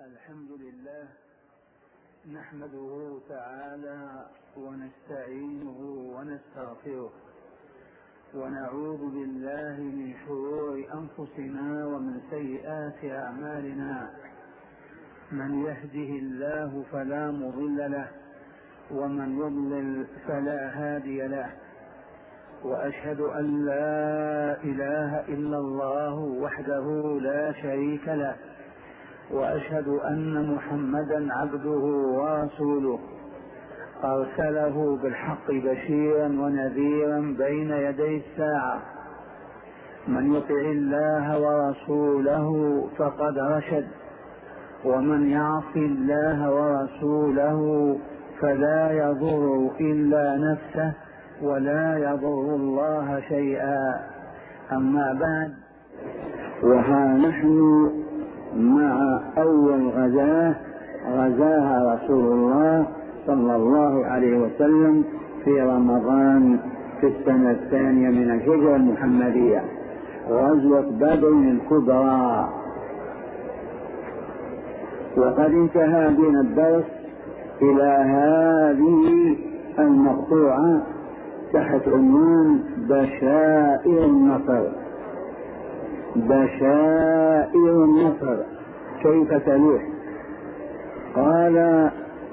الحمد لله نحمده تعالى ونستعينه ونستغفره ونعوذ بالله من شرور أنفسنا ومن سيئات أعمالنا. من يهده الله فلا مضل له ومن يضلل فلا هادي له، وأشهد أن لا إله إلا الله وحده لا شريك له، وأشهد أن محمدا عبده ورسوله أرسله بالحق بشيرا ونذيرا بين يدي الساعة. من يطع الله ورسوله فقد رشد، ومن يعص الله ورسوله فلا يضر إلا نفسه ولا يضر الله شيئا. أما بعد، وها نحن مع أول غزاها رسول الله صلى الله عليه وسلم في رمضان في السنة الثانية من الهجرة المحمدية، غزوة بدر الكبرى. وقد انتهى بنا الدرس إلى هذه المقطوعة تحت عنوان بشائر النصر. بشائر النصر كيف تلوح؟ قال: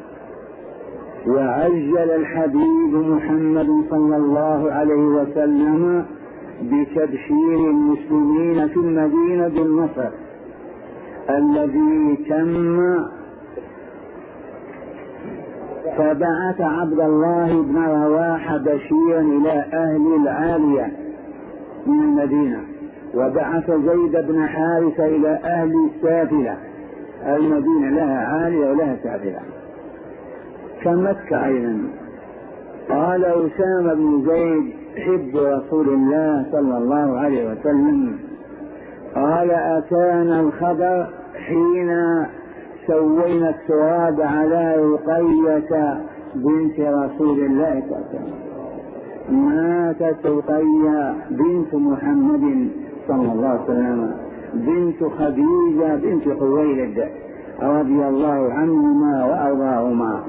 وعجل الحبيب محمد صلى الله عليه وسلم بتبشير المسلمين في المدينة بالنصر الذي تم، فبعث عبد الله بن رواحة بشيرا إلى أهل العالية من المدينة، وبعث زيد بن حارثة إلى أهل السافلة. المدينة لها عالية ولها سافلة كمكة أيضا. قال أسامة بن زيد حب رسول الله صلى الله عليه وسلم، قال: أتانا الخبر حين سوينا التراب على رقية بنت رسول الله صلى الله عليه وسلم. ماتت رقية بنت محمد صلى الله عليه وسلم بنت خديجة بنت خويلد رضي الله عنهما وأرضاهما،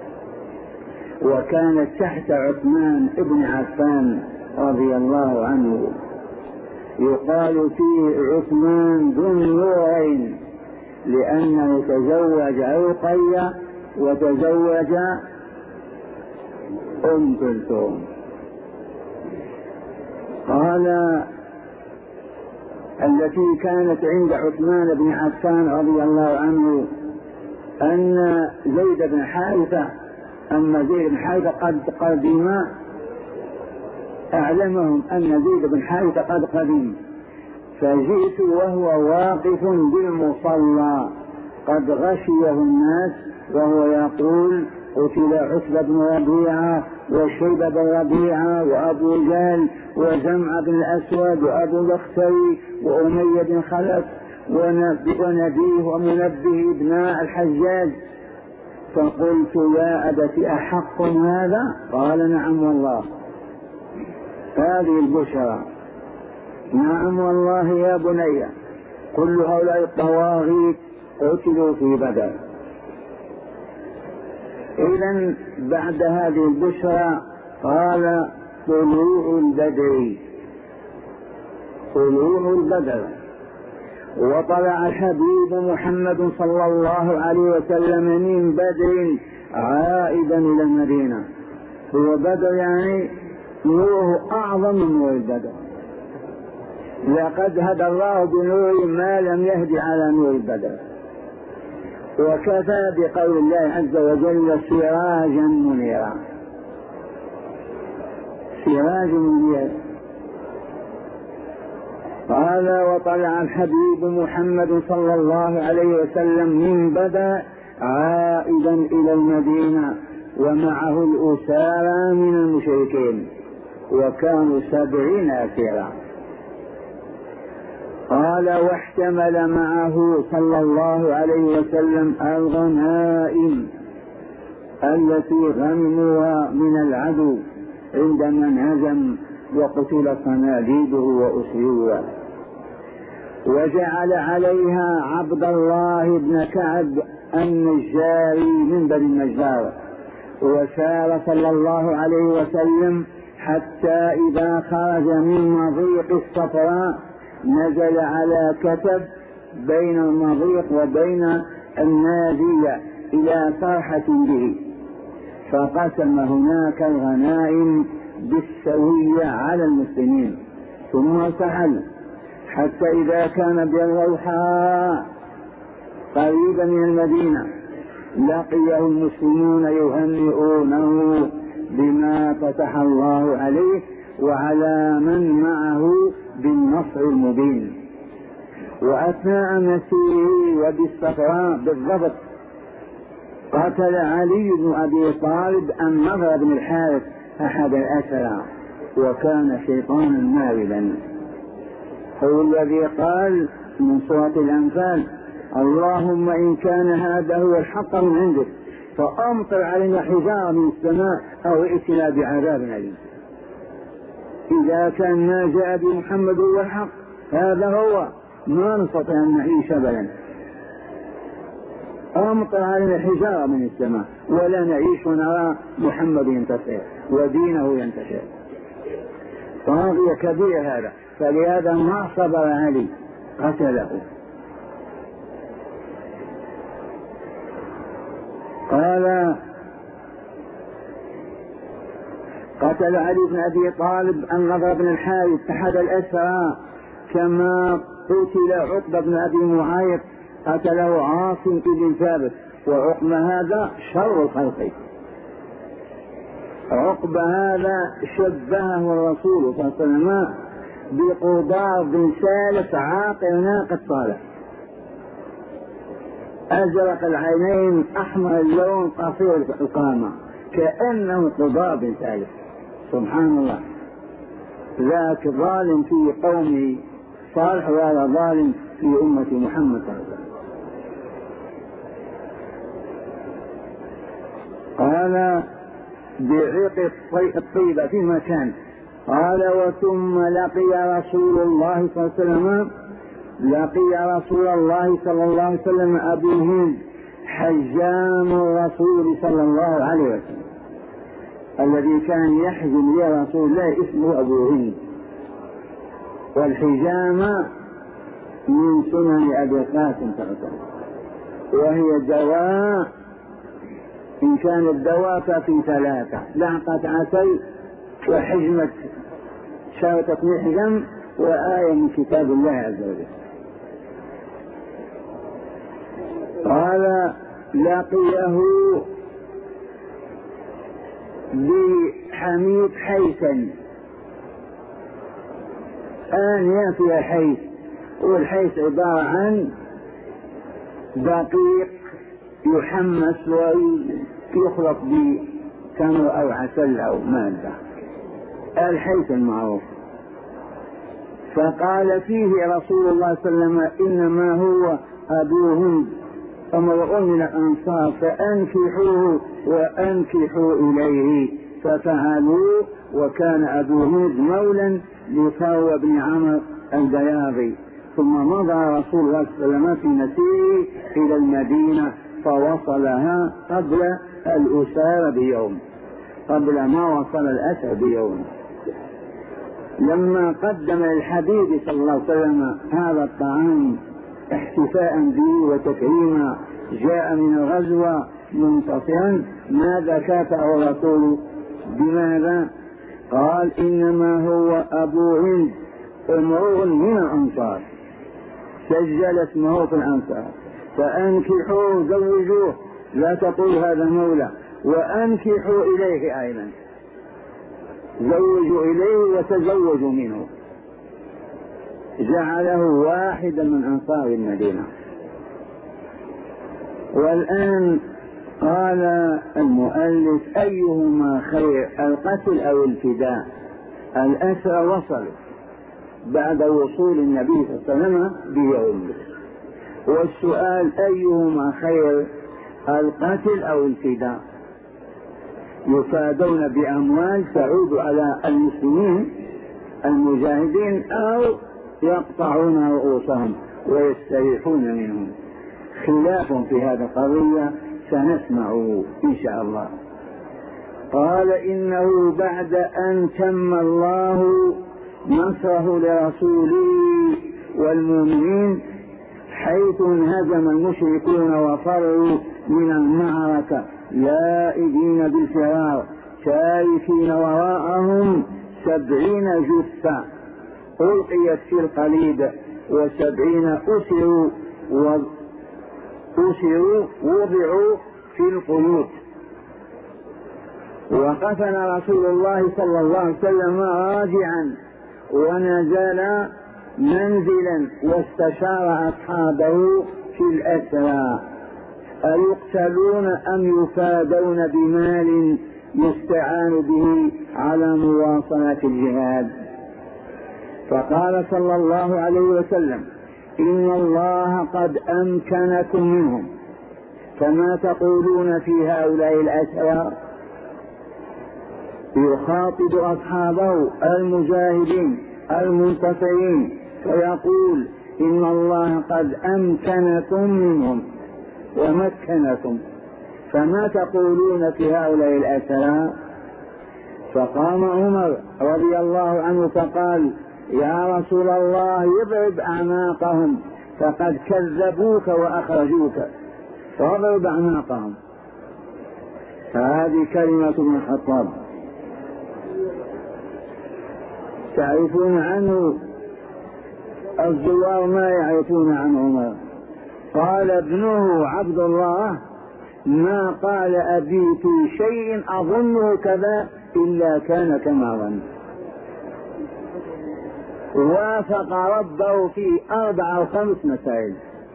وكانت تحت عثمان بن عفان رضي الله عنه. يقال فيه عثمان ذو النورين، لأنه تزوج رقية وتزوج أم كلثوم. قال: التي كانت عند عثمان بن عفان رضي الله عنه أن زيد بن حارثة، أما زيد بن حارثة قد قدم، أعلمهم أن زيد بن حارثة قد قدم، فجئت وهو واقف بالمصلى قد غشيه الناس وهو يقول: قتل عتبة بن ربيعة وشيبة بن ربيعة وأبو جهل وجمع بن الأسود وأبو الأختري وأمية بن خلف ونبيه ومنبه ابناء الحجاج. فقلت: يا أبت أحق هذا؟ قال: نعم والله. هذه البشرى. نعم والله يا بني، كل هؤلاء الطواغيت قتلوا في بدر. إذن بعد هذه البشرى قال: طلوع البدر. طلوع البدر. وطلع الحبيب محمد صلى الله عليه وسلم من بدر عائدا إلى المدينة. هو بدر يعني نوره أعظم من نور البدر. لقد هدى الله بنور ما لم يهد على نور البدر، وكفى بقول الله عز وجل سراجا منيرا. سراج منير. قال: وطلع الحبيب محمد صلى الله عليه وسلم من بدر عائدا إلى المدينة، ومعه الأسارى من المشركين، وكانوا 70 أسيرا. قال: واحتمل معه صلى الله عليه وسلم الغنائم التي غنموها من العدو عندما انهزم وقتل صناديده وأسيوه. وجعل عليها عبد الله بن كعب النجاري من بني النجار. وسار صلى الله عليه وسلم حتى إذا خرج من مضيق الصفراء نزل على كتب بين المضيق وبين النادية إلى صرحة به، فقسم هناك الغنائم بالسوية على المسلمين، ثم ارتحل حتى إذا كان بالروحاء قريبا من المدينة لقيه المسلمون يهنئونه بما فتح الله عليه وعلى من معه بالنصر المبين. وأثناء مسيره وبالصفراء بالضبط قتل علي بن أبي طالب النضر بن الحارث أحد الأسرى، وكان شيطانا ماردا، هو الذي قال من سورة الأنفال: اللهم إن كان هذا هو الحق من عندك فأمطر علينا حجارة من السماء أو ائتنا بعذاب أليم. إذا كان ما جاء بمحمد هو الحق، هذا هو، ما نستطيع أن نعيش أبدا. أمطر علينا حجارة من السماء ولا نعيش ونرى محمد ينتصر ودينه ينتشر. طاغية كبير هذا، فلهذا ما صبر علي قتله. قال: قتل علي بن أبي طالب النضر بن الحارث أحد الأسرى، كما قتل عقبة بن أبي معيط قتله عاصم بن ثابت. وعقبة هذا شر الخلق، عقبة هذا شبهه الرسول صلى الله عليه وسلم بقضار بن سالف عاقر ناقة صالح، أزرق العينين أحمر اللون قصير القامة، كأنه قضار بن سالف. سبحان الله، ذاك ظالم في قومه صالح وهذا ظالم في أمة محمد صلى الله عليه وسلم. قال: بعيق الطيبة في مكان. قال: وثم لقي رسول الله صلى الله عليه وسلم أبو هند حجام الرسول صلى الله عليه وسلم، الذي كان يحجم لي رسول الله اسمه أبو هند. والحجامة من سنن أبي القاسم صلى الله عليه وسلم، وهي دواء، إن كان الدواء ففي ثلاثة: لعقة عسل وحجمة شرطة محجم وآية من كتاب الله عز وجل. قال: لقيه بحميد حيثا، آنية فيها حيث، والحيث عبارة عن دقيق يحمس ويخلط بتمر أو عسل أو مادة، الحيث المعروف. فقال فيه رسول الله صلى الله عليه وسلم: إنما هو أبو هند امرؤ من الأنصار فأنكحوه وأنكحوا إليه. ففعلوا، وكان أبو هند مولا لفروة بن عمرو البياضي. ثم مضى رسول الله صلى الله عليه وسلم في مسيره إلى المدينة فوصلها قبل الأسار بيوم، قبل ما وصل الأسر بيوم. لما قدم للحبيب صلى الله عليه وسلم هذا الطعام احتفاء به وتكريما، جاء من الغزوة منتصرا، ماذا كافأه الرسول؟ بماذا؟ قال: إنما هو أبو هند امرؤ من الأنصار، سجل اسمه في الأنصار، فأنكحوه زوجوه، لا تقول هذا مولى، وأنكحوا إليه أيضا، زوجوا إليه وتزوجوا منه، جعله واحدا من أنصار المدينة. والآن قال المؤلف: أيهما خير، القتل أو الفداء؟ الأسرى وصلوا بعد وصول النبي صلى الله عليه وسلم بيوم، والسؤال أيهما خير، القتل أو الفداء؟ يفادون بأموال تعود على المسلمين المجاهدين، أو يقطعون رؤوسهم ويستريحون منهم. خلاف في هذا القضية سنسمع إن شاء الله. قال إنه بعد أن تم الله نصره لرسوله والمؤمنين حيث انهزم المشركون وفروا من المعركة لائدين بالفرار تاركين وراءهم 70 جثة ألقيت في القليب و70 أسروا وضعوا في القيود. وقفل رسول الله صلى الله عليه وسلم راجعا ونزل منزلا واستشار أصحابه في الأسرى أيقتلون أم يفادون بمال يستعان به على مواصلة الجهاد. فقال صلى الله عليه وسلم إن الله قد أمكنكم منهم فما تقولون في هؤلاء الأسرى. يخاطب أصحابه المجاهدين المنتصرين فيقول إن الله قد أمكنكم منهم ومكنكم فما تقولون في هؤلاء الأسرى. فقام عمر رضي الله عنه فقال يا رسول الله اضرب أعناقهم فقد كذبوك وأخرجوك فاضرب أعناقهم. فهذه كلمة ابن الخطاب تعرفون عنه الزوار ما يعرفون عن عمر. قال ابنه عبد الله ما قال أبي في شيء أظنه كذا إلا كان كما ظن. وافق ربه في 4 أو 5 مسائل.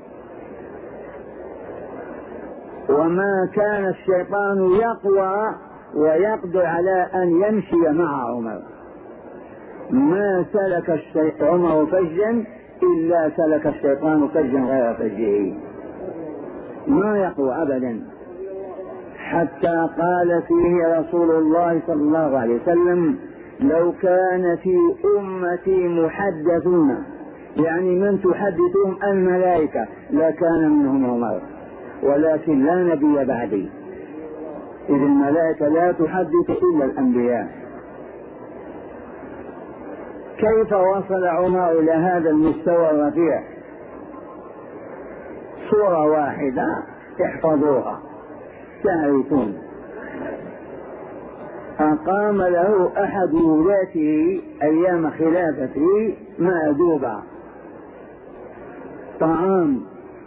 وما كان الشيطان يقوى ويقدر على أن يمشي مع عمر. ما سلك عمر فجا إلا سلك الشيطان فجا غير فجه، ما يقوى أبدا. حتى قال فيه رسول الله صلى الله عليه وسلم لو كان في أمتي محدثون يعني من تحدثهم الملائكة لكان منهم عمر ولكن لا نبي بعدي، إذ الملائكة لا تحدث إلا الأنبياء. كيف وصل عمر إلى هذا المستوى الرفيع؟ صورة واحدة احفظوها تعرفون. أقام له أحد ولاته أيام خلافته مأدوبة طعام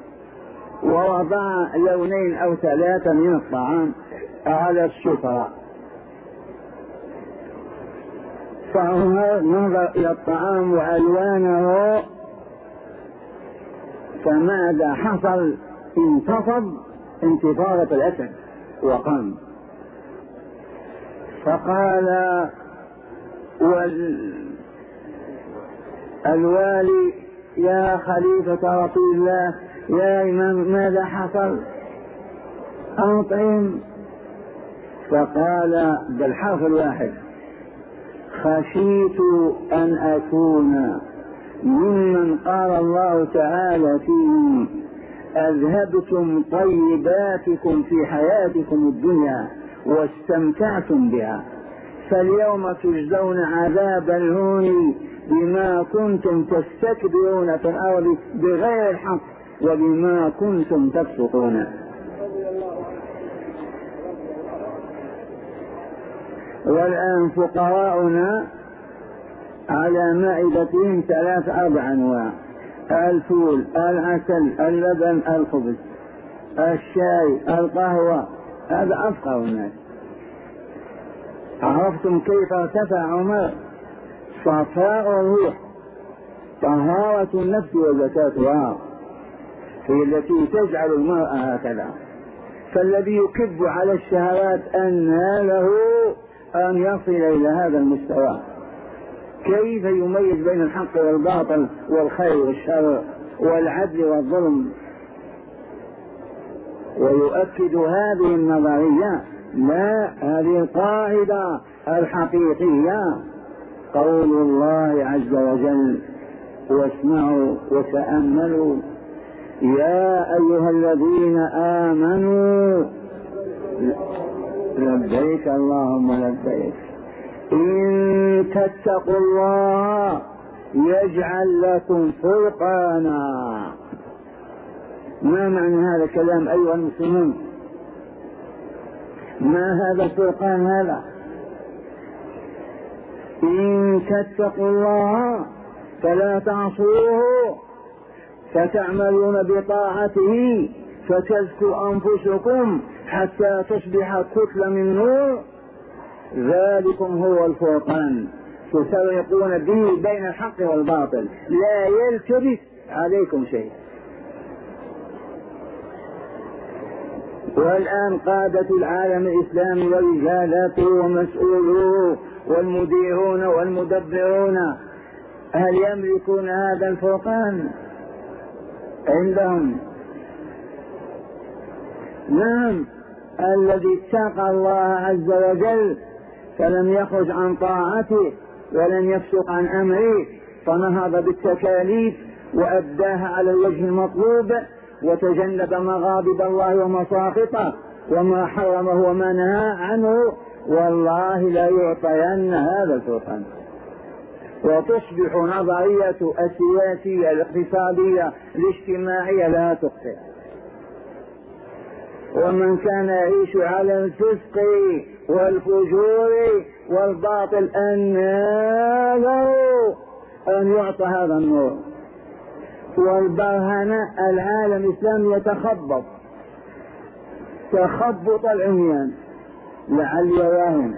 ووضع 2 أو 3 من الطعام على السفرة. فعمر نظر إلى الطعام وألوانه فماذا حصل؟ انتفض انتفاضة الأسد وقام فقال الوالي يا خليفة رسول الله يا إمام ماذا حصل؟ أطعم. فقال بالحرف الواحد خشيت أن أكون ممن قال الله تعالى فيه أذهبتم طيباتكم في حياتكم الدنيا واستمتعتم بها فاليوم تجزون عذاب الهون بما كنتم تستكبرون في الأرض بغير الحق وبما كنتم تفسقون. والآن فقراؤنا على مائدتهم 3-4 أنواع: الفول، العسل، اللبن، الخبز، الشاي، القهوة. هذا أفقر الناس. عرفتم كيف ارتفع عمر؟ صفاء الروح، طهارة النفس وزكاتها هي التي تجعل المرأة هكذا. فالذي يكب على الشهوات أن له أن يصل إلى هذا المستوى. كيف يميز بين الحق والباطل والخير والشر والعدل والظلم؟ ويؤكد هذه النظرية لا هذه القاعدة الحقيقية قول الله عز وجل واسمعوا وتأملوا. يا أيها الذين آمنوا لبيك اللهم لبيك إن تتقوا الله يجعل لكم فرقانا. ما معنى هذا الكلام أيها المسلمون؟ ما هذا الفرقان هذا؟ إن تتقوا الله فلا تعصوه فتعملون بطاعته فتزكوا أنفسكم حتى تصبح كتلة من نور، ذلكم هو الفرقان، تفرقون به بين الحق والباطل، لا يلتبس عليكم شيء. والآن قادة العالم الإسلامي ورجالاته ومسؤولوه والمديرون والمدبرون هل يملكون هذا الفرقان عندهم؟ نعم، الذي اتقى الله عز وجل فلم يخرج عن طاعته ولم يفسق عن أمره، فنهض بالتكاليف وأداها على الوجه المطلوب وتجنب مغاضب الله ومساخطه وما حرمه وما نهى عنه، والله لا يعطين هذا الفرقان. وتصبح نظرية السياسية الاقتصادية الاجتماعية لا تخطئ. ومن كان يعيش على الفسق والفجور والباطل أن يعطى هذا النور. والبرهنة العالم الإسلامي يتخبط تخبط العميان لعل يراهم.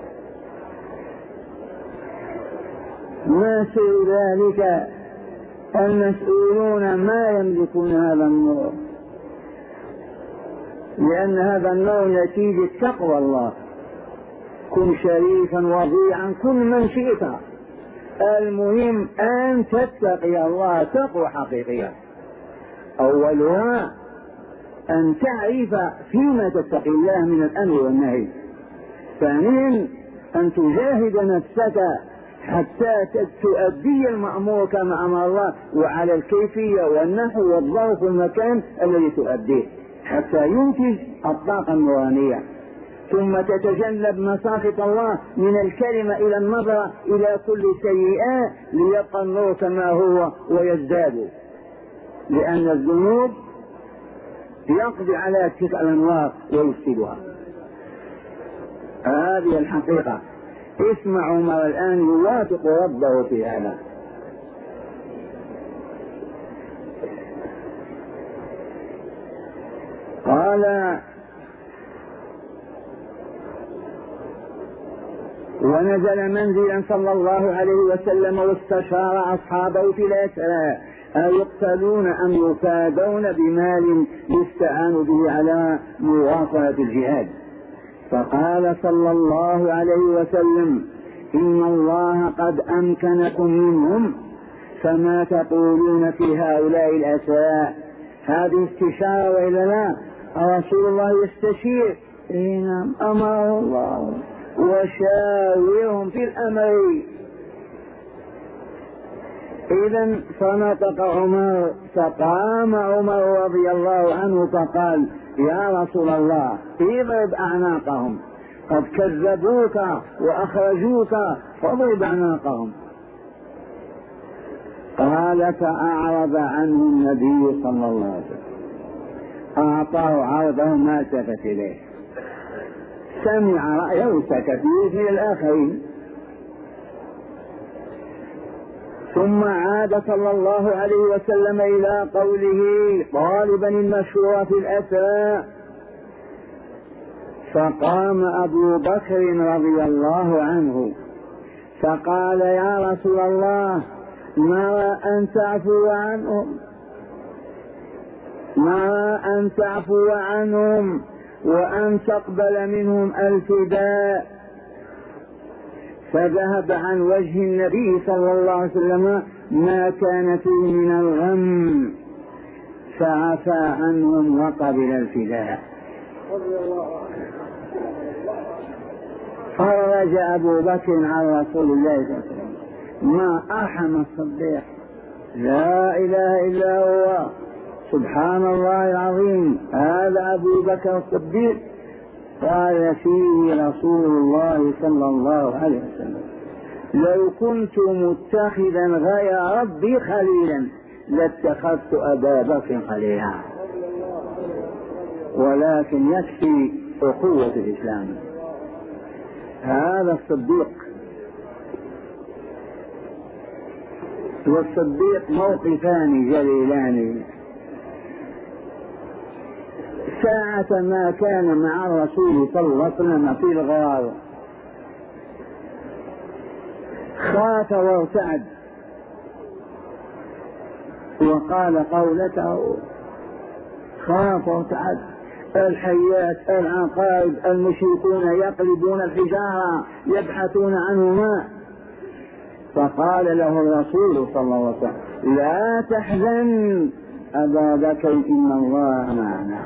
ما سوى ذلك المسؤولون ما يملكون هذا النور، لأن هذا النور نتيجة تقوى الله. كن شريفا وضيعا كن من شئت، المهم أن تتقي الله تقوى حقيقية. أولها أن تعرف فيما تتقي الله من الأمر والنهي. ثانيا أن تجاهد نفسك حتى تؤدي المأمور كما أمر الله، وعلى الكيفية والنحو والظرف والمكان الذي تؤديه حتى ينتج الطاقة النورانية. ثم تتجنب مساخط الله من الكلمة إلى النظر إلى كل سيئة ليبقى النور كما هو ويزداد، لأن الذنوب يقضي على تلك الأنوار ويفسدها. هذه الحقيقة. اسمع عمر الآن يوافق ربه في هذا. قال: ونزل منزلا صلى الله عليه وسلم واستشار أصحابه في الأسرى أيقتلون أم يفادون بمال يستعان به على مواصلة الجهاد، فقال صلى الله عليه وسلم: إن الله قد أمكنكم منهم، فما تقولون في هؤلاء الأسرى؟ هذه استشارة وإلا لا؟ رسول الله يستشير. نعم، أمره الله وشاورهم في الأمر. إذن فنطق عمر، فقام عمر رضي الله عنه فقال: يا رسول الله اضرب أعناقهم، قد كذبوك وأخرجوك فاضرب أعناقهم. قال: فأعرض عنه النبي صلى الله عليه وسلم، أعطاه عرضه ما التفت إليه، سمع رأيه وسكت مثل الآخرين. ثم عاد صلى الله عليه وسلم إلى قوله طالبا المشهور في الأسرى، فقام أبو بكر رضي الله عنه فقال: يا رسول الله نرى أن تعفو عنهم، نرى أن تعفو عنهم وأن تقبل منهم الفداء. فذهب عن وجه النبي صلى الله عليه وسلم ما كان فيه من الغم، فعفى عنهم وقبل الفداء. خرج أبو بكر عن رسول الله صلى الله عليه وسلم، ما أرحم الصديق لا إله إلا هو سبحان الله العظيم. هذا أبو بكر الصديق قال فيه رسول الله صلى الله عليه وسلم: لو كنت متخذا غير ربي خليلا لاتخذت أبا بكر خليلا. ولكن يكفي أخوة الإسلام. هذا الصديق. والصديق موقفان جليلان. ساعة ما كان مع الرسول صلى الله عليه وسلم في الغار خاف وارتعد وقال قولته: خاف وارتعد، الحيات العقارب المشركون يقلبون الحجارة يبحثون عنه ماء. فقال له الرسول صلى الله عليه وسلم: لا تحزن أبا بكر إن الله معنا.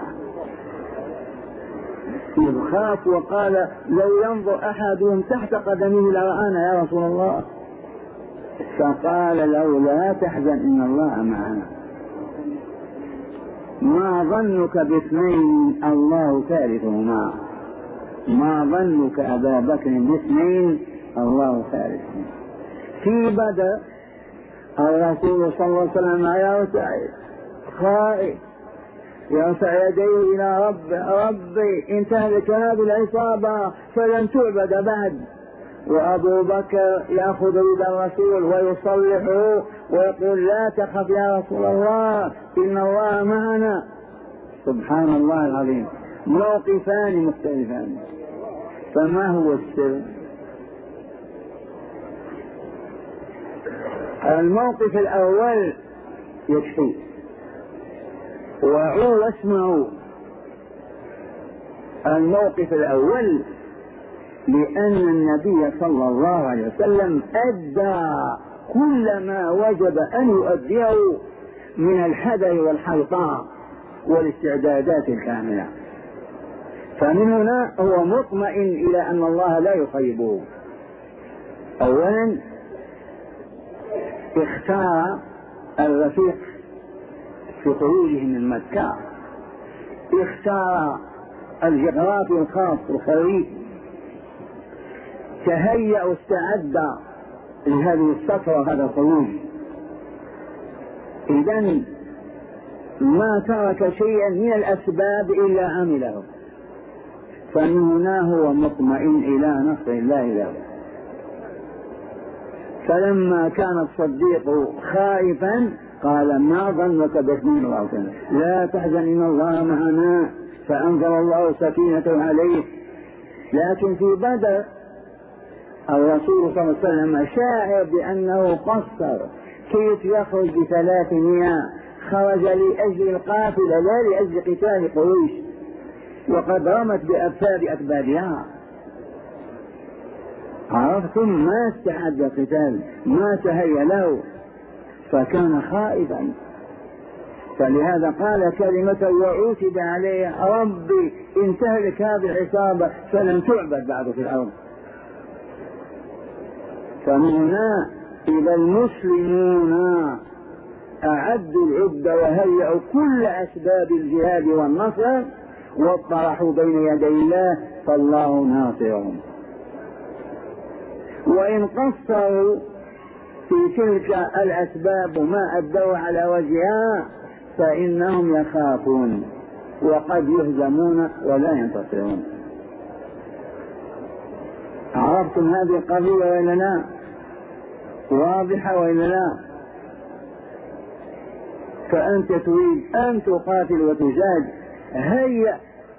خاف وقال: لو ينظر أحدهم تحت قدمه لرآنا يا رسول الله. فقال له: لا تحزن إن الله معنا. ما ظنك باثنين الله ثالثهما؟ ما ظنك أبا بكر باثنين الله ثالثهما؟ في بدر الرسول صلى الله عليه وسلم يرتعد خائف يرفع يديه إلى ربي إن تهلك هذه العصابة فلن تعبد بعد. وأبو بكر يأخذ يد الرسول ويصلحه ويقول: لا تخف يا رسول الله إن الله معنا. سبحان الله العظيم. موقفان مختلفان. فما هو السر؟ الموقف الأول يكفي، واسمعوا الموقف الأول لأن النبي صلى الله عليه وسلم أدى كل ما وجب أن يؤديه من الحذر والحرص والاستعدادات الكاملة. فمن هنا هو مطمئن إلى أن الله لا يخيبه. أولا اختار الرفيق في خروجه من مكة، اختار الجغرافي الخاص الخريف، تهيأ واستعد لهذه السفرة وهذا الخروج. إذن ما ترك شيئا من الأسباب إلا عمله. فمن هنا هو مطمئن إلى نصر الله له. فلما كان الصديق خائفا قال: ما ظنك باثنين الله تعالى لا تحزن إن الله معنا، فأنزل الله سكينته عليه. لكن في بدر الرسول صلى الله عليه وسلم شاعر بأنه قصر، كيف يخرج ب300؟ خرج لأجل القافلة لا لأجل قتال قريش، وقد رمت بأبساب أكبادها. عرفتم؟ ما استعد القتال، ما تهيأ له، فكان خائفا. فلهذا قال كلمة وعوتب عليها: ربي إن تهلك هذه العصابة فلن تعبد بعد في الأرض. فمن هنا إذا المسلمون أعدوا العدة وهيئوا كل أسباب الجهاد والنصر واطرحوا بين يدي الله فالله ناصرهم. وإن قصروا في تلك الأسباب وما أدوا على وجهها فإنهم يخافون وقد يهزمون ولا ينتصرون. عرفتم هذه القضية وإلا لا؟ واضحة وإلا لا؟ فأنت تريد أن تقاتل وتجاهد، هيأ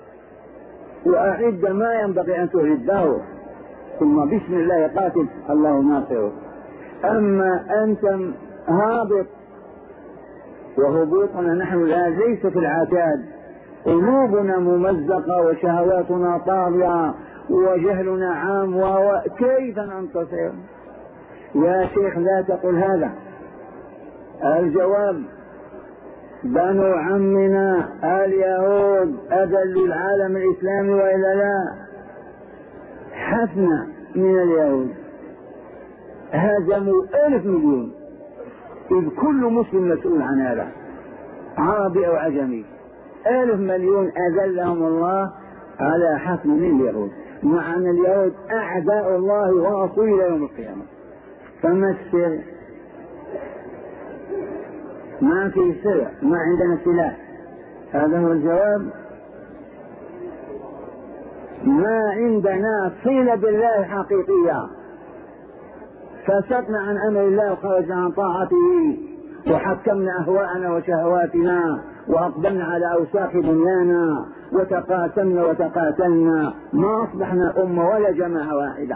وأعد ما ينبغي أن تعده، ثم بسم الله قاتل الله ناصره. أما أنت هابط، وهبوطنا نحن لا ليس في العتاد، قلوبنا ممزقة وشهواتنا طاغية وجهلنا عام، وكيف ننتصر؟ يا شيخ لا تقل هذا. الجواب: بنو عمنا اليهود أذلوا العالم الإسلامي وإلا لا؟ حفنة من اليهود هزموا 1000 مليون إذ كل مسلم مسؤول عن هذا، عربي أو عجمي. 1,000 مليون أذلهم الله على حكم من اليهود، مع أن اليهود أعداء الله ورسوله يوم القيامة. فما السر؟ ما في سر، ما عندنا سلاح. هذا هو الجواب. ما عندنا صلة بالله حقيقية، فسقنا عن أمر الله وخرجنا عن طاعته وحكمنا أهواءنا وشهواتنا وأقبلنا على أوساخ دنيانا وتقاسمنا وتقاتلنا، ما أصبحنا أمة ولا جماعة واحدة.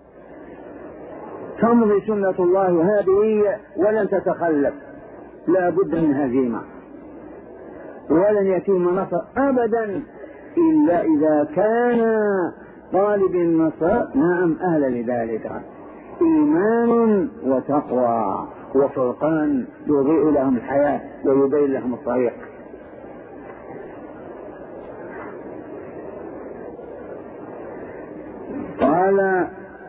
تمضي سنة الله هذه ولن تتخلف، لا بد من هزيمة، ولن يتم نصر أبدا إلا إذا كان طالب النصر نعم أهلا لذلك، إيمان وتقوى وفرقان يضيء لهم الحياة ويبين لهم الطريق. قال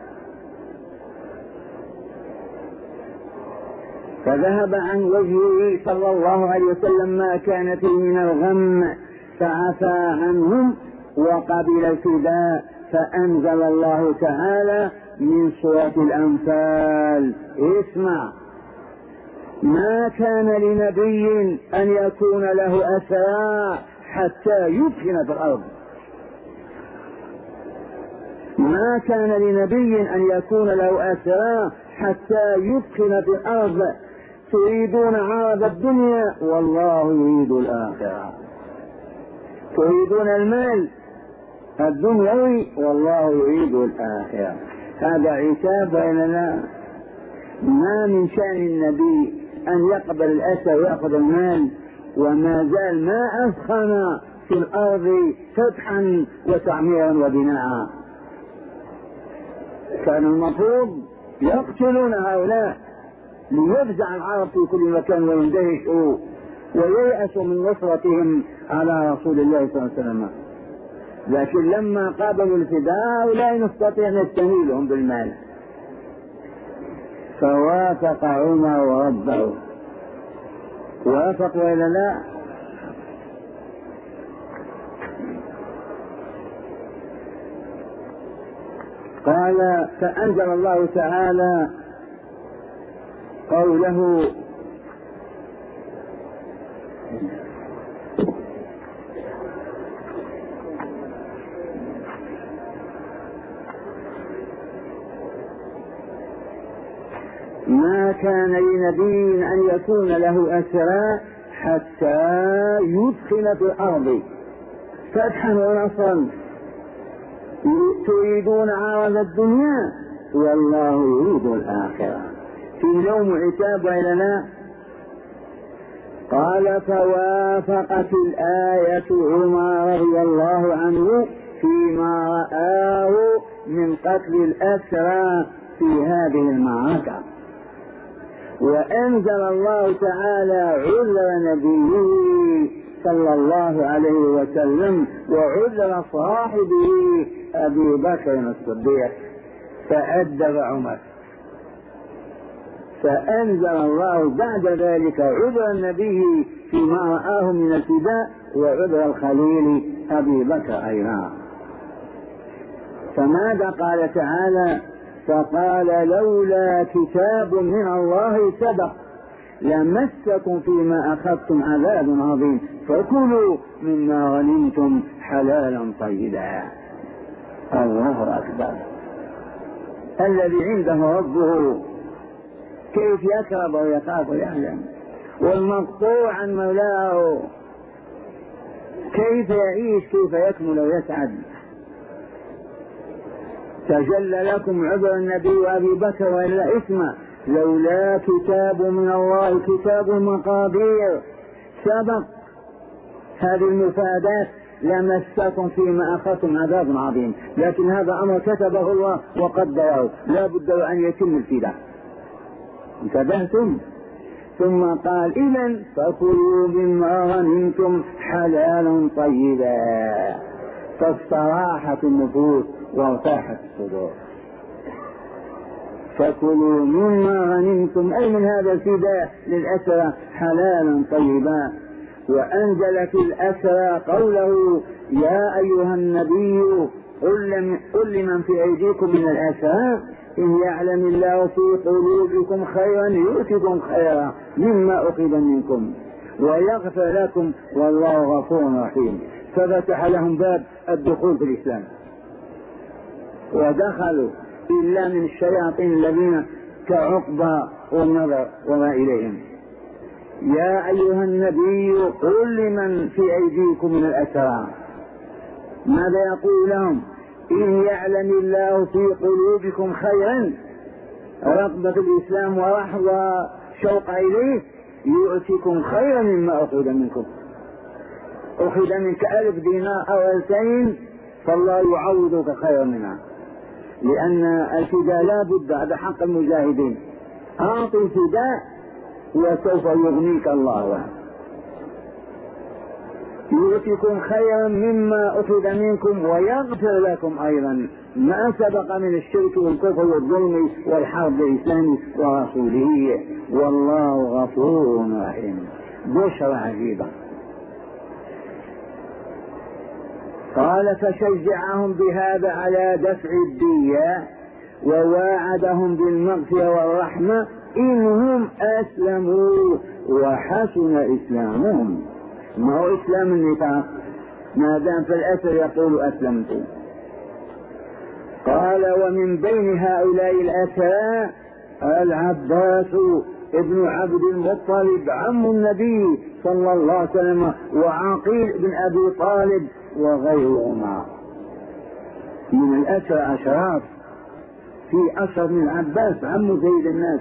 فذهب عن وجهه صلى الله عليه وسلم ما كان فيه من الغم فعفى عنهم وقبل الفداء، فأنزل الله تعالى من سورة الأنفال: اسمع، ما كان لنبي أن يكون له أسرى حتى يثخن في الأرض. ما كان لنبي أن يكون له أسرى حتى يثخن في الأرض، تريدون عرض الدنيا والله يريد الآخرة. تريدون المال الدنيوي والله يريد الآخرة. هذا عتاب بيننا. ما من شأن النبي أن يقبل الأسر ويأخذ المال، وما زال ما أثخن في الأرض فتحا وتعميرا وبناء. كان المفروض يقتلون هؤلاء ليفزع العرب في كل مكان ويندهشوا وييأسوا من نصرتهم على رسول الله صلى الله عليه وسلم. لكن لما قابلوا الفداء لا نستطيع نستميلهم بالمال، فوافق عمر وربه. وافق وإلا لا؟ قال فأنزل الله تعالى قوله: ما كان لنبي أن يكون له أسرى حتى يدخل في الأرض فتحا ونصرا، تريدون عرض الدنيا والله يريد الآخرة. في يوم عتاب وإلا لا؟ قال فوافقت الآية عمر رضي الله عنه فيما رآه من قتل الأسرى في هذه المعركة، وأنزل الله تعالى عذر نبيه صلى الله عليه وسلم وعذر صاحبه أبي بكر الصديق، فأدب عمر. فأنزل الله بعد ذلك عذر النبي فيما رآه من الفداء وعذر الخليل أبي بكر أيضا. فماذا قال تعالى؟ فقال لولا كتاب من الله سبق لمسكم فيما أخذتم عذاب عظيم فكلوا مما غنمتم حلالا طيبا. الله أكبر. الذي عنده ربه كيف يكرب ويخاف ويعلم، والمقطوع عن مولاه كيف يعيش، كيف يكمل ويسعد. تجلى لكم عذر النبي وأبي بكر وإلا اسمع، لولا كتاب من الله، كتاب المقادير سبق هذه المفادات لمسكم فيما أخذتم عذاب عظيم. لكن هذا أمر كتبه الله وقدره، لا بد أن يتم الفداء. انتبهتم؟ ثم قال إذن فكلوا مما غنمتم حلالا طيبا، فاستراحت النفوس وارتاحت الصدور. فكلوا مما غنمتم، أي من هذا الفداء للأسرى، حلالا طيبا. وأنزل في الأسرى قوله: يا أيها النبي قل لمن في أيديكم من الأسرى إن يعلم الله في قلوبكم خيرا يؤتكم خيرا مما أخذ منكم ويغفر لكم والله غفور رحيم. ففتح لهم باب الدخول في الإسلام، ودخلوا إلا من الشياطين الذين كعقبى والنظر وما إليهم. يا أيها النبي قل لمن في أيديكم من الأسرى، ماذا يقول لهم؟ إن يعلم الله في قلوبكم خيرا، رغبة الإسلام ورحوة شوق إليه، يؤتكم خيرا مما أخذ منكم. أخذ منك 1000 دينار أو 2000 فالله يعوضك خيرا منها، لأن الفداء لا بد، هذا حق المجاهدين. أعطي الفداء وسوف يغنيك الله. يؤتكم خيرا مما أخذ منكم ويغفر لكم أيضا ما سبق من الشرك والكفر والظلم والحرب الإسلام ورسوله، والله غفور رحيم. بشرى عجيبة. قال: فشجعهم بهذا على دفع الدية وواعدهم بالمغفرة والرحمة إنهم أسلموا وحسن إسلامهم. ما هو إسلام النفاق ما دام في الأثر يقول أسلمت. قال: ومن بين هؤلاء الأسرى العباس ابن عبد المطلب عم النبي صلى الله عليه وسلم، وعقيل بن أبي طالب وغيرهما من الأسرى أشراف. في أشرف من العباس عم سيد الناس.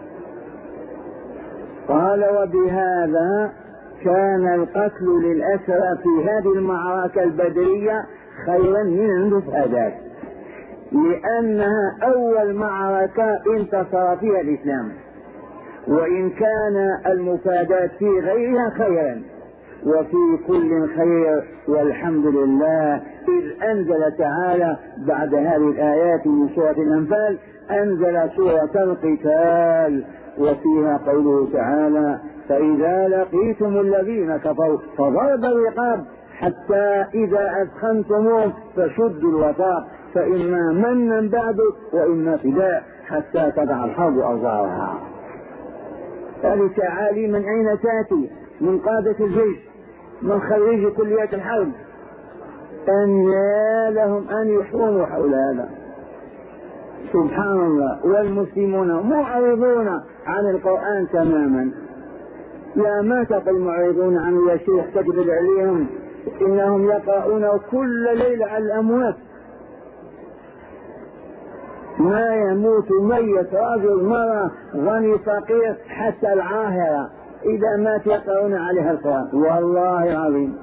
قال: وبهذا كان القتل للأسرى في هذه المعركة البدرية خيرا من المفادات، لأنها أول معركة انتصر فيها الإسلام، وإن كان المفادات في غيرها خيرا، وفي كل خير والحمد لله. إذ أنزل تعالى بعد هذه الآيات من سورة الأنفال أنزل سورة القتال، وفيها قوله تعالى: فإذا لقيتم الذين كفروا فضرب الرقاب حتى إذا أثخنتموهم فشدوا الوثاق فإما منا بعد وإما فداء حتى تضع الحرب أوزارها. هذه تعاليم من أين تأتي؟ من قادة الجيش، من خريج كلية الحرب، أن لهم أن يحوموا حول هذا. سبحان الله. والمسلمون معرضون عن القرآن تماما. لا ما تقل معرضون عنه يا شيخ تكذب عليهم، إنهم يقرؤون كل ليلة على الأموات، ما يموت ميت رجل مرة غني فقير حتى العاهرة إذا مات يقرؤون عليها القرآن. والله العظيم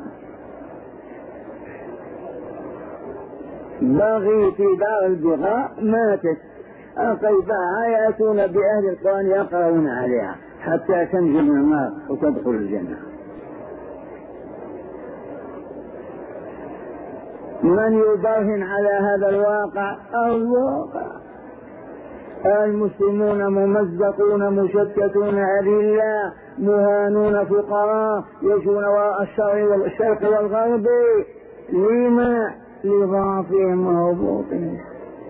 بغي في دار البغاء ماتت، القيباء يأتون بأهل القرآن يقرؤون عليها حتى تنجو من النار وتدخل الجنة. من يبرهن على هذا الواقع؟ الواقع. المسلمون ممزقون مشتتون أذلاء مهانون فقراء يجون وراء الشرق والغرب. لما؟ لضعفهم وهبوطهم.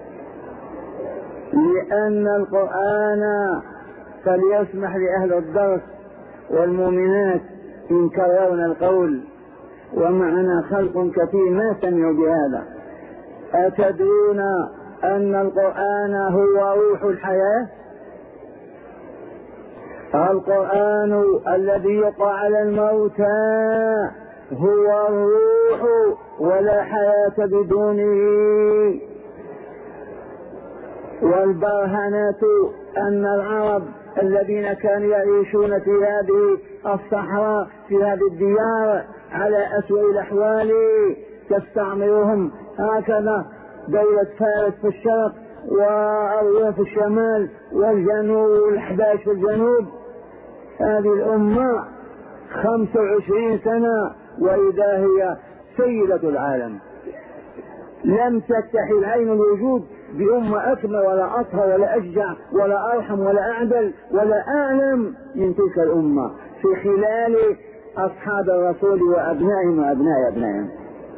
لأن القرآن فليسمح لأهل الدرس والمؤمنات إن كررنا القول، ومعنا خلق كثير ما سمعوا بهذا. أتدرون أن القرآن هو روح الحياة؟ القرآن الذي يقرأ على الموتى هو الروح ولا حياة بدونه. والبرهنة أن العرب الذين كانوا يعيشون في هذه الصحراء في هذه الديار على أسوأ الأحوال تستعمرهم هكذا دولة فارس في الشرق والروم في الشمال والجنوب والأحباش في الجنوب. هذه الأمة 25 سنة وإذا هي سيدة العالم، لم تستحي العين الوجود بأمة أكمل ولا أطهر ولا أشجع ولا أرحم ولا أعدل ولا أعلم من تلك الأمة في خلال أصحاب الرسول وأبنائهم وأبناء أبنائهم.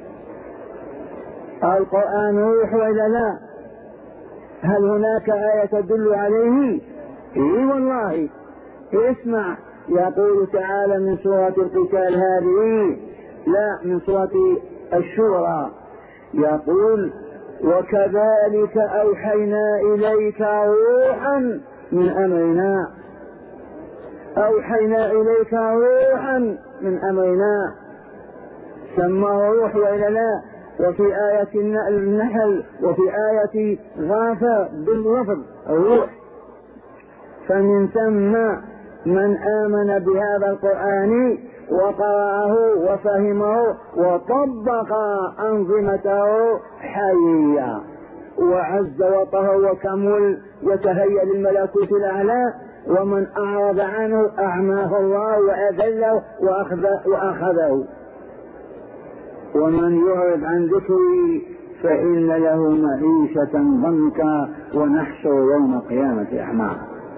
القرآن روح وإلا لا؟ هل هناك آية تدل عليه؟ إيه والله. اسمع، يقول تعالى من سورة القتال هذه، لا من سورة الشورى، يقول وكذلك أوحينا إليك روحا من أمرنا، أوحينا إليك روحا من أمرنا، سماه روح وإلا لا؟ وفي آية النحل وفي آية غافر باللفظ الروح. فمن ثم من آمن بهذا القرآن وقرأه وفهمه وطبق أنظمته حيا وعز وطهر وكمل وتهيأ للملكوت الأعلى، ومن أعرض عنه أعماه الله وأذله وأخذه. ومن يعرض عن ذكري فإن له معيشة ضنكا ونحشر يوم القيامة أعمى.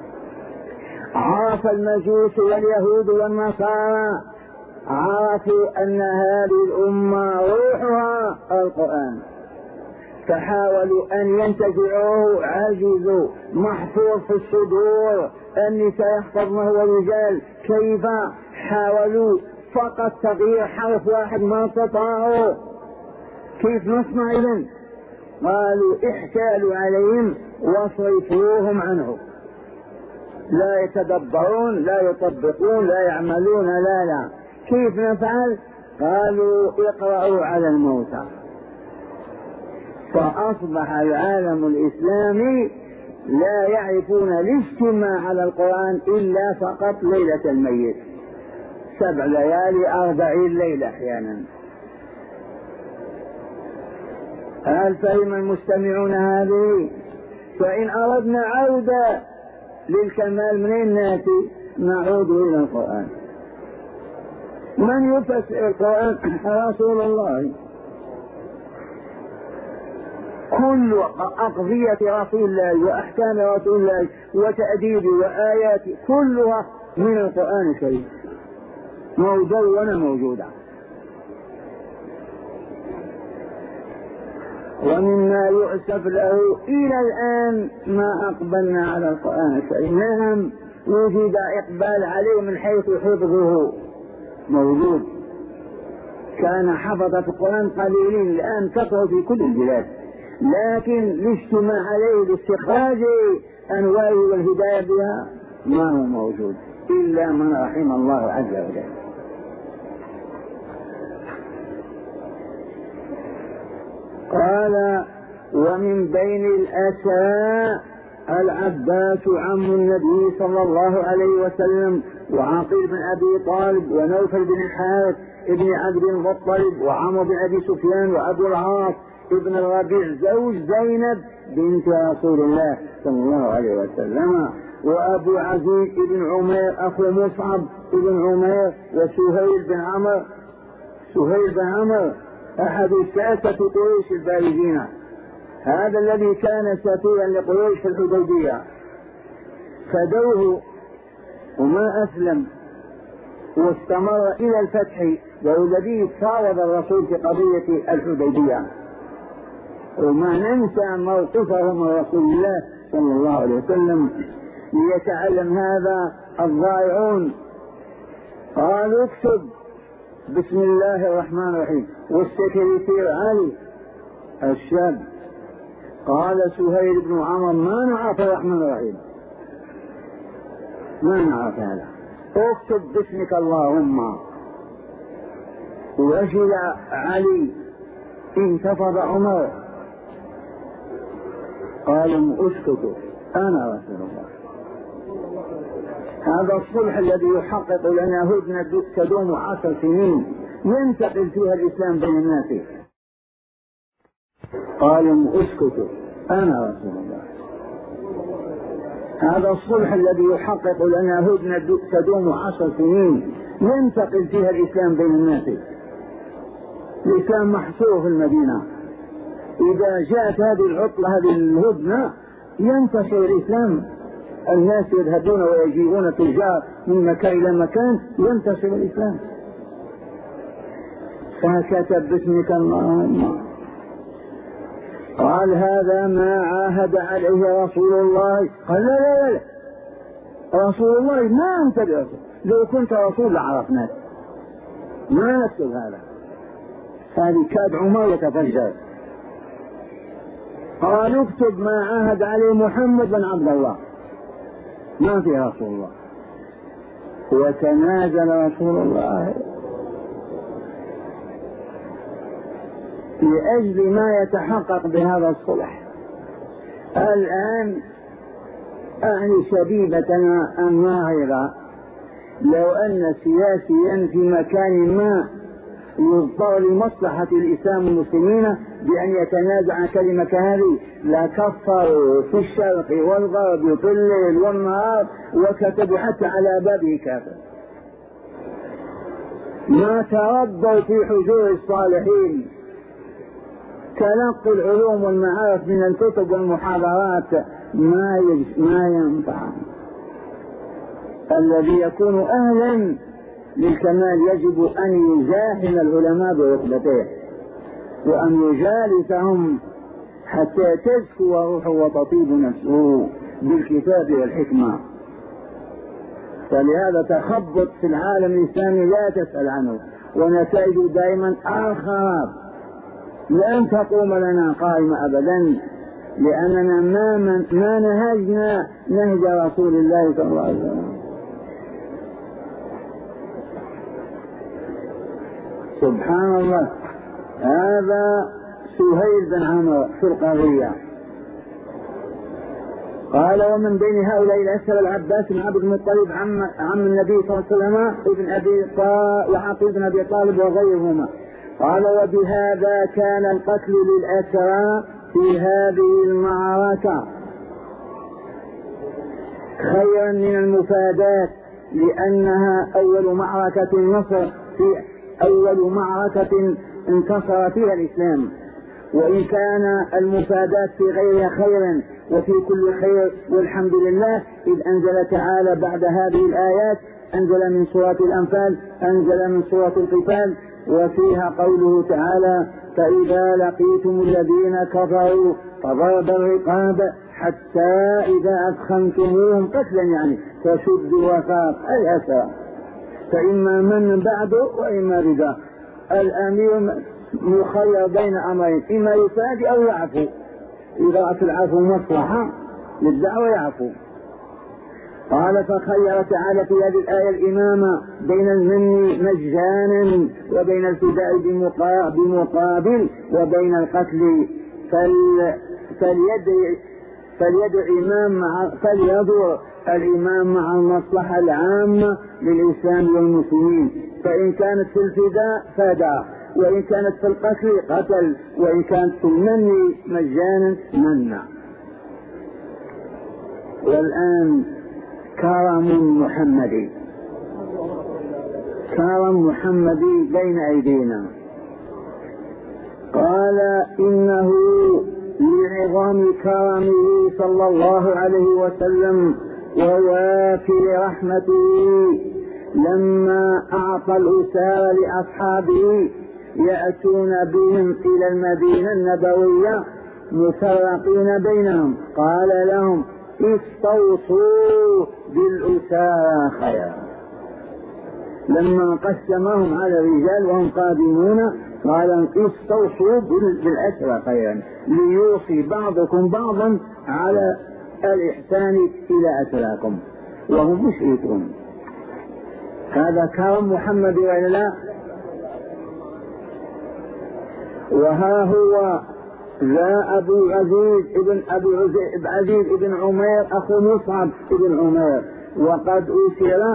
عرف المجوس واليهود والنصارى، عرفوا أن هذه الأمة روحها القرآن، فحاولوا أن ينتزعوه، عجزوا، محفوظ في الصدور، النساء يحفظنه والرجال، كيف حاولوا فقط تغيير حرف واحد ما استطاعوا. كيف نصنع إذن؟ قالوا احتالوا عليهم واصرفوهم عنه، لا يتدبرون لا يطبقون لا يعملون لا. كيف نفعل؟ قالوا اقرأوا على الموتى. فأصبح العالم الإسلامي لا يعرفون الاجتماع على القرآن إلا فقط ليلة الميت، 7 ليالي 40 ليلة أحيانا. هل فهم المستمعون هذه؟ فإن أردنا عودة للكمال منين ناتي؟ نعود إلى القرآن. من يفسر القرآن؟ رسول الله. كل أقضية رسول الله وأحكام رسول الله وتأديبه وآياته كلها من القرآن الكريم، مدونة موجودة. ومما يؤسف له إلى الآن ما أقبلنا على القرآن الكريم. نعم وجد إقبال عليه من حيث حفظه موجود، كان حفظة القرآن قليلين، الآن كثروا في كل البلاد، لكن الاجتماع عليه لاستخراج أنواعه والهداية بها ما هو موجود إلا من رحم الله عز وجل. قال ومن بين الأسرى العباس عم النبي صلى الله عليه وسلم، وعقيل بن أبي طالب، ونوفل بن الحارث ابن عبد المطلب، وعمرو بن أبي سفيان، وأبو العاص ابن الربيع زوج زينب بنت رسول الله صلى الله عليه وسلم، وأبو عزيز بن عمير أخو مصعب بن عمير، وسهيل بن عمرو. سهيل بن عمرو أحد الساسة قريش البارزين، هذا الذي كان سفيرا لقريش في الحديبية، فدوه وما أسلم واستمر إلى الفتح، وهو الذي فاوض الرسول في قضية الحديبية. وما ننسى موقفه من رسول الله صلى الله عليه وسلم ليتعلم هذا الضائعون. قالوا اكتب بسم الله الرحمن الرحيم، والسكرتير علي الشاب قال سهيل بن عمرو ما نعرف الرحمن الرحيم، ما نعرف هذا، اكتب باسمك اللهم. وأجل علي انتفض عمر، قالوا اسكتوا أنا رسول الله. هذا الصلح الذي يحقق لنا هدنة تدوم 10 سنين ينتقل فيها الإسلام بين الناس. قالوا اسكتوا أنا رسول الله. هذا الصلح الذي يحقق لنا هدنة تدوم 10 سنين ينتقل فيها الإسلام بين الناس. الإسلام محصور في المدينة، إذا جاءت هذه العطلة هذه الهدنة ينتشر الإسلام، الناس يذهبون ويجيئون تجار من مكان إلى مكان، ينتشر الإسلام. فكتب باسمك اللهم. قال هذا ما عاهد عليه رسول الله. قال لا لا لا، رسول الله ما أنت برسول، لو كنت رسول لعرفناك، ما نكتب هذا. هذه كاد عمر يتفجر. قال اكتب ما عاهد عليه محمد بن عبد الله، ما في رسول الله. وتنازل رسول الله لأجل ما يتحقق بهذا الصلح. الآن أعني شبيبتنا الناهضة، لو أن سياسيا في مكان ما يضطر لمصلحة الإسلام والمسلمين بأن يتنازع عن كلمة هذه، لا كفروا في الشرق والغرب في الليل والنهار، وكتبوا حتى على بابه كافر. ما تربوا في حجور الصالحين، تلقوا العلوم والمعارف من الكتب والمحاضرات، ما ينفع. الذي يكون أهلا للكمال يجب أن يزاحم العلماء بركبتيه وأن يجالسهم حتى تزكو روحه وتطيب نفسه بالكتاب والحكمة. فلهذا تخبط في العالم الإسلامي لا تسأل عنه، ونتائجه دائما الخراب. لن تقوم لنا قائمة أبدا، لأننا ما نهجنا نهج رسول الله صلى الله عليه وسلم. سبحان الله. هذا سهيل بن عمرو في القضية. قال ومن بين هؤلاء الأسر العباس بن عبد المطلب عم النبي صلى الله عليه وسلم ابن وعقيل بن أبي طالب وغيرهما. قال وبهذا كان القتل للأسرى في هذه المعركة خيرا من المفادات، لأنها أول معركة النصر، في أول معركة انتصر فيها الإسلام. وإن كان المفادات في غيرها خيرا وفي كل خير، والحمد لله، إذ أنزل تعالى بعد هذه الآيات، أنزل من سورة الأنفال، أنزل من سورة القتال، وفيها قوله تعالى فإذا لقيتم الذين كفروا فضرب الرقاب حتى إذا أثخنتموهم قتلا، يعني فشدوا وثاق الأسرى، فإما من بعده وإما رضا. الأمير مخير بين أمرين، إما يفادي أو يعفو. إذا رأت العفو مصلحة للدعوة يعفو. قال فخير تعالى في هذه الآية الإمامة بين المن مجانا وبين الفداء بمقابل وبين القتل، فليدعو الإمام مع المصلحة العامة للإسلام والمسلمين. فإن كانت في الفداء فدى، وإن كانت في القتل قتل، وإن كانت في المن مجانا منع. والآن كرم محمدي، كرم محمدي بين أيدينا. قال إنه لعظام كرمه صلى الله عليه وسلم ووافر رحمته لما أعطى الأسار لأصحابه يأتون بهم إلى المدينة النبوية مفرقين بينهم، قال لهم استوصوا بالأسارى خيرا. لما قسمهم على الرجال وهم قادمون قال استوصوا بالأسرى خيرا، ليوصي بعضكم بعضا على الإحسان إلى أسراكم وهم مشركون. هذا كرم محمد وإلا لا؟ وها هو ذا أبو عزيز ابن عمير أخو مصعب ابن عمير، وقد أسر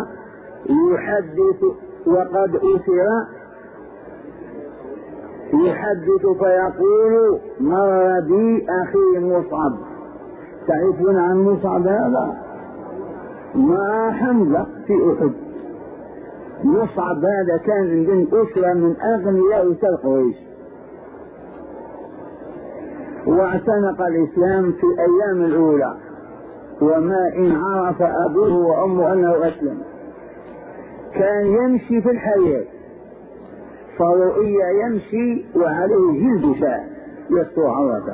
يحدث فيقول مر بي أخي مصعب. تعرفون عن مصعب هذا؟ مع حمزة في أحد. مصعب هذا كان من أسرة من أغنياء قريش، واعتنق الإسلام في الأيام الأولى، وما إن عرف أبوه وأمه أنه أسلم. كان يمشي في الحياة فرؤية يمشي وعليه جلد شاة يستر عورته،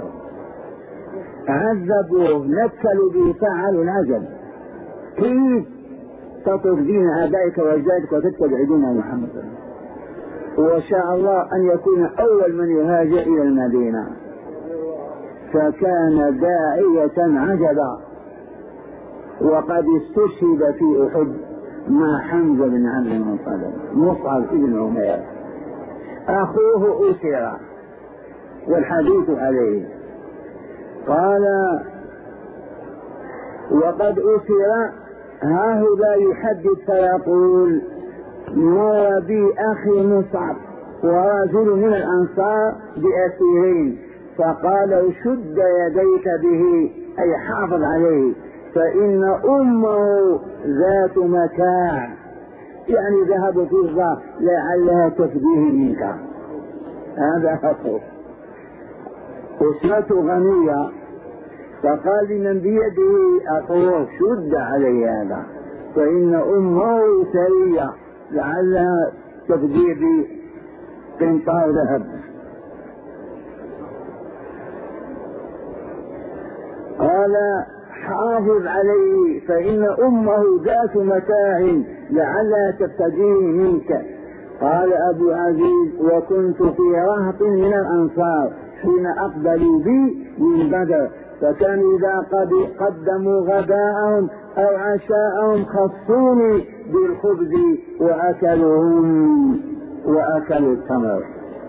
عذبوه نكلوا به فعلوا العجب، كيف تترك دين آبائك وأجدادك وتتبع دين محمد؟ وشاء الله أن يكون أول من يهاجر إلى المدينة، فكان داعية عجبا، وقد استشهد في أحد مع حمزة بن عبد المطلب مصعب بن عمير أخوه أسر، والحديث عليه. قال وقد أسر، هاهذا يحدث فيقول مر بي أخي مصعب ورجل من الأنصار بأسيرين، فقال شد يديك به أي حافظ عليه، فإن أمه ذات متاع، يعني ذهب فضة لعلها تفديه منك. هذا حقه، أسرته غنية، فقال لمن بيده أخوه شد علي هذا، فإن أمه ثرية لعلها تفديه بقنطار ذهب. قال حافظ عليه فإن أمه ذات متاع لعلها تفتديه منك. قال أبو عزيز وكنت في رهط من الأنصار حين أقبلوا بي من بدر، فكانوا إذا قدموا غداءهم أو عشاءهم خصوني بالخبز وأكلوا التمر.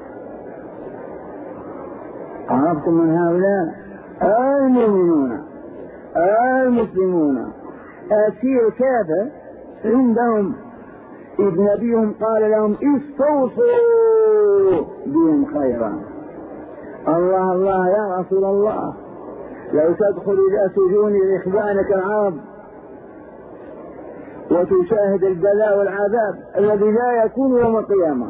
عرفتم من هؤلاء؟ المؤمنون المسلمون أسير كافر عندهم، إذ نبيهم قال لهم استوصوا بهم خيرا. الله الله يا رسول الله، لو تدخل إلى سجون إخوانك العرب وتشاهد البلاء والعذاب الذي لا يكون يوم القيامة،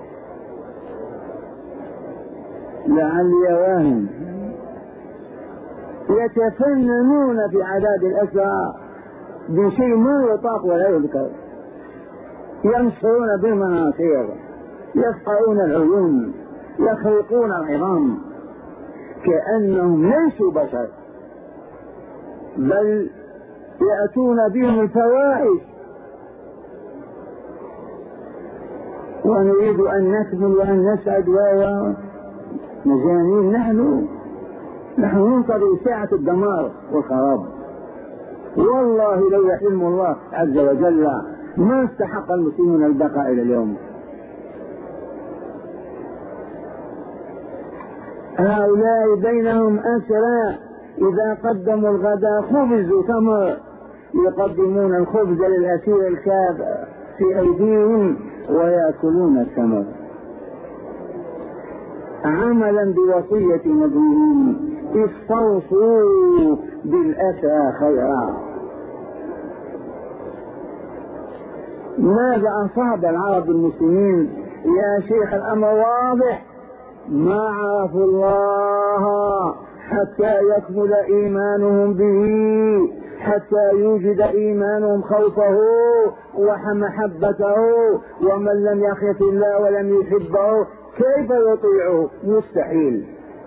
لعلي واهم يتفننون في عذاب الأسرى بشيء ما يطاق ولا يذكر، يمسحون بالمناصير، يفقعون العيون، يخرقون العظام كأنهم ليسوا بشر، بل يأتون بهم الفواحش. ونريد أن نكمل وأن نسعد مجانين. نحن ننتظر ساعة الدمار والخراب. والله لو يحلم الله عز وجل ما استحق المسلمون البقاء إلى اليوم. هؤلاء بينهم أسرى إذا قدموا الغداء خبز وتمر، يقدمون الخبز للأسير الكافر في أيديهم ويأكلون التمر عملا بوصية نبيهم استوصوا بالأسرى خيرا. ماذا أصاب العرب المسلمين يا شيخ؟ الأمر واضح، ما عرفوا الله حتى يكمل إيمانهم به، حتى يوجد إيمانهم خوفه ومحبته، ومن لم يخف الله ولم يحبه كيف يطيعه؟ مستحيل.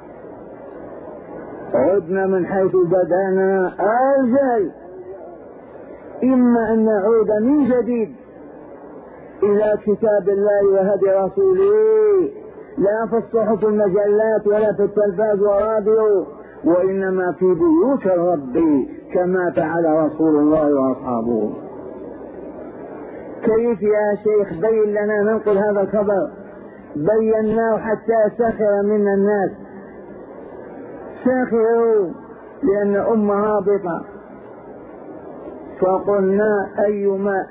عدنا من حيث بدانا أرجل، إما أن نعود من جديد إلى كتاب الله وهدي رسوله، لا في الصحف المجلات ولا في التلفاز وراديو، وإنما في بيوت الرب كما فعل رسول الله وأصحابه. كيف يا شيخ؟ بين لنا، ننقل هذا الخبر بيناه حتى سخر منا الناس، سخروا لأن أمة هابطة. فقلنا أيما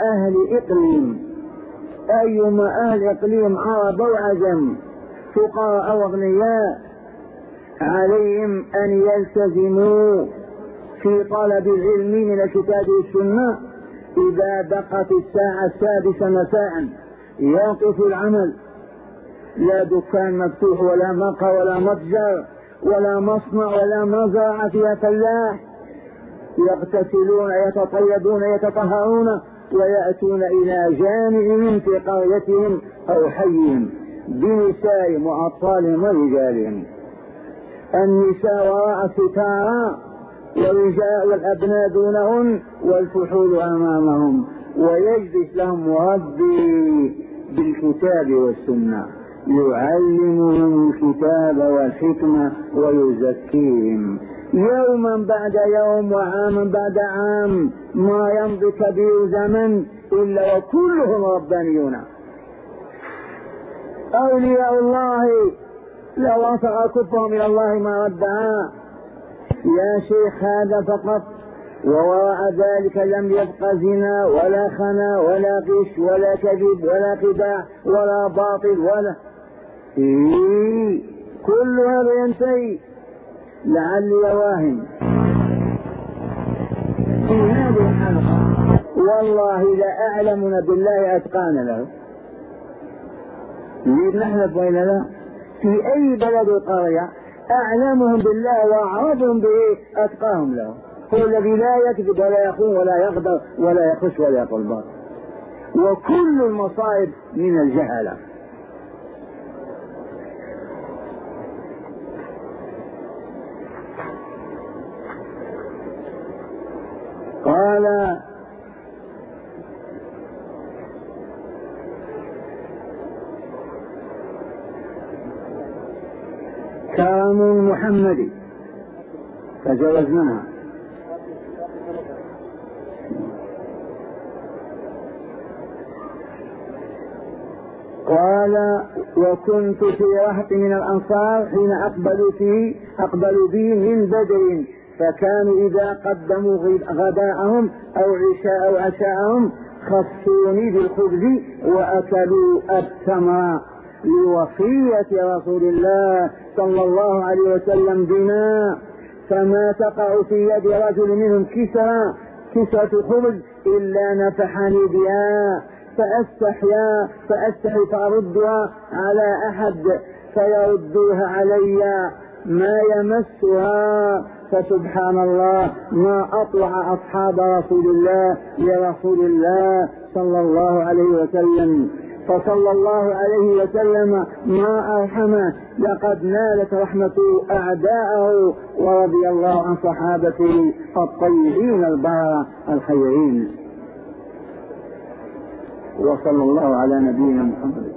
أهل إقليم عرب وعجم فقراء وأغنياء عليهم أن يلتزموا في طلب العلم من الكتاب والسنة. إذا دقت الساعة 6 مساء يوقف العمل، لا دكان مفتوح ولا مقهى ولا متجر ولا مصنع ولا مزرعة فيها فلاح، يغتسلون يتطيبون يتطهرون ويأتون إلى جامع في قريتهم أو حيهم بنسائهم وأطفالهم ورجالهم. النساء وراء الستارة والرجال والأبناء دونهن والفحول أمامهم، ويجلس لهم مربي بالكتاب والسنة يعلمهم الكتاب والحكمة ويزكيهم يوما بعد يوم وعاما بعد عام، ما يمضي كبير زمن إلا وكلهم ربانيون أولياء الله. لو رفع كفهم إلى الله ما ردها يا شيخ هذا فقط، ووراء ذلك لم يبق زنا ولا خنا ولا غش ولا كذب ولا خداع ولا باطل ولا كل هذا ينتهي. لعلي واهم في هذه الحلقة والله لا أعلمنا بالله أتقانا له، نحن وإلا لا في أي بلد وقرية أعلمهم بالله وأعرضهم به أتقاهم له، هو الذي لا يكذب ولا يخون ولا يغدر ولا يخش ولا يقول باطل. وكل المصائب من الجهلة. قال كرم محمد تجاوزناها. قال وكنت في رهط من الأنصار حين أقبلوا بي من بدر، فكانوا إذا قدموا غداءهم أو عشاءهم خصوني بالخبز وأكلوا التمر لوصية رسول الله صلى الله عليه وسلم بنا، فما تقع في يد رجل منهم كسرة خبز إلا نفحني بها فأستحي فأردها على أحد فيردوها علي ما يمسها. فسبحان الله ما أطلع أصحاب رسول الله لرسول الله صلى الله عليه وسلم، فصلى الله عليه وسلم ما أرحمه، لقد نالت رحمة أعداءه، ورضي الله عن صحابته الطيبين البررة الخيرين. وصلى الله على نبينا محمد.